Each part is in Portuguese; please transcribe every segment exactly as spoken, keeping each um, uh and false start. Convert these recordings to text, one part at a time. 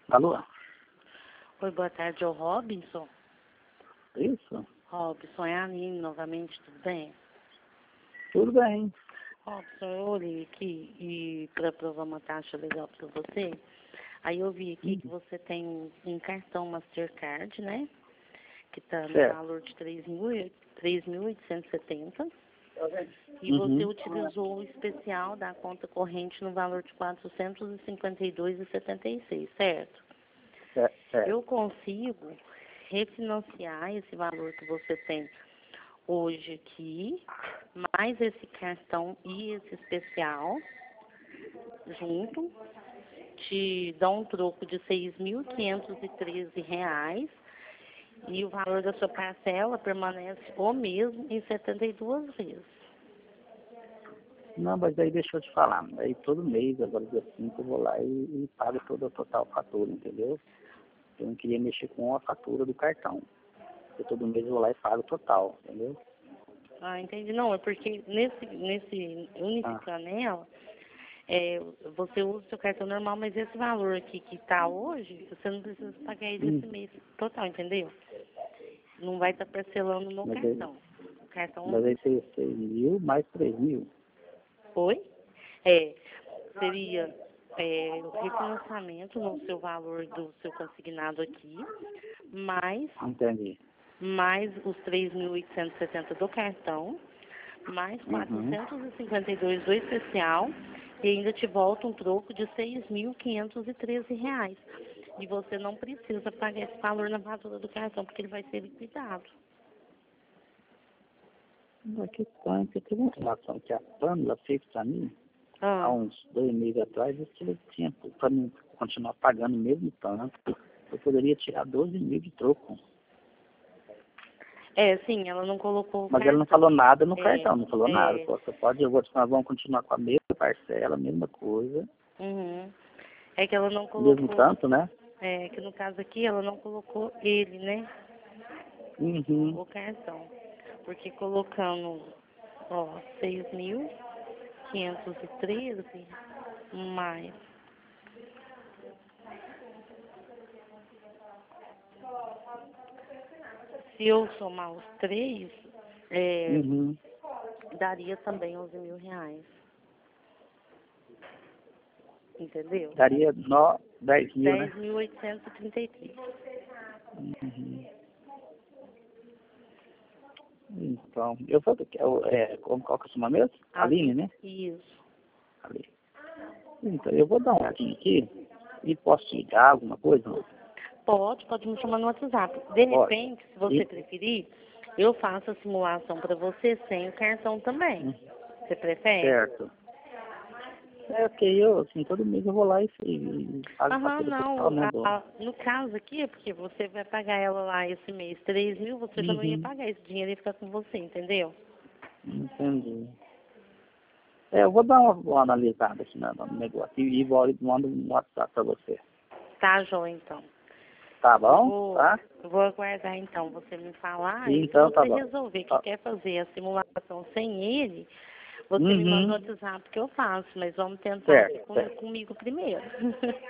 Alô? Oi, boa tarde, é o Robinson. Isso? Robinson, é a Aline novamente, tudo bem? Tudo bem. Robinson, eu olhei aqui e para provar uma taxa legal para você, aí eu vi aqui Hum. que você tem um, um cartão Mastercard, né? Que está no Certo. valor de três mil e oitocentos e setenta. E Uhum. você utilizou o especial da conta corrente no valor de quatrocentos e cinquenta e dois reais e setenta e seis centavos, certo? É, é. Eu consigo refinanciar esse valor que você tem hoje aqui, mais esse cartão e esse especial, junto, te dá um troco de seis mil quinhentos e treze reais e o valor da sua parcela permanece o mesmo em setenta e duas vezes. Não, mas aí deixa eu te falar. Aí todo mês, agora dia cinco, eu vou lá e, e pago toda a total fatura, entendeu? Eu não queria mexer com a fatura do cartão. Eu todo mês eu vou lá e pago total, entendeu? Ah, entendi. Não, é porque nesse, nesse unificando ela, é, você usa o seu cartão normal, mas esse valor aqui que está hoje, você não precisa pagar ele Hum. esse mês total, entendeu? Não vai estar parcelando no Mas aí, cartão. O cartão mas aí seria seis mil mais três mil. foi? É, seria é, o refinanciamento no seu valor do seu consignado aqui, mais, Entendi. mais os três mil oitocentos e setenta do cartão, mais Uhum. quatrocentos e cinquenta e dois do especial, e ainda te volta um troco de seis mil quinhentos e treze reais. E você não precisa pagar esse valor na fatura do cartão, porque ele vai ser liquidado. Mas que estranho, que teve uma informação que a Pamela fez pra mim, há Ah, uns dois meses atrás, disse que ele tinha, para mim continuar pagando o mesmo tanto, eu poderia tirar doze mil de troco. é, sim, ela não colocou o Mas cartão. ela não falou nada no É, cartão, não falou nada. é, Pô, você pode, eu vou, nós vamos continuar com a mesma parcela, a mesma coisa, uhum. É que ela não o mesmo colocou, tanto, né? é, que no caso aqui ela não colocou ele, né? Uhum. O cartão. Porque colocando, ó, seis mil quinhentos e treze mais. Se eu somar os três, é, Uhum. daria também onze mil reais. Entendeu? Daria nó, dez mil, né? dez mil oitocentos e trinta e três. Uhum. Então, eu vou, eu, é, qual qual que é o seu nome mesmo? Aline, né? Isso. Aline. Então, eu vou dar uma olhadinha aqui e posso te ligar alguma coisa? Não? Pode, pode me chamar no WhatsApp. De Pode. repente, se você E, preferir, eu faço a simulação para você sem o cartão também. hum, Você prefere? certo. É, ok, eu, assim, todo mês eu vou lá e, e pago a Aham, fatura total, não. né, A- do... a- no caso aqui é porque você vai pagar ela lá esse mês três mil, você já não ia Uhum. pagar esse dinheiro e ficar com você, entendeu? Entendi. É, eu vou dar uma, uma analisada aqui no, no negócio e, e vou- mando um WhatsApp pra você. Tá, João, então. Tá Eu bom? vou, Tá? eu vou aguardar então você me falar e se Então tá você bom. resolver que Tá. quer fazer a simulação sem ele, você me manda no Uhum. WhatsApp que eu faço, mas vamos tentar aqui Certo, com, certo. comigo primeiro.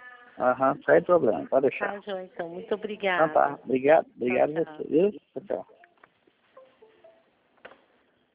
Aham, sem problema, pode deixar. Tá, João, então. Muito Então obrigada. tá, obrigado, Tchau, obrigado a tchau. você, viu? Tchau, tchau.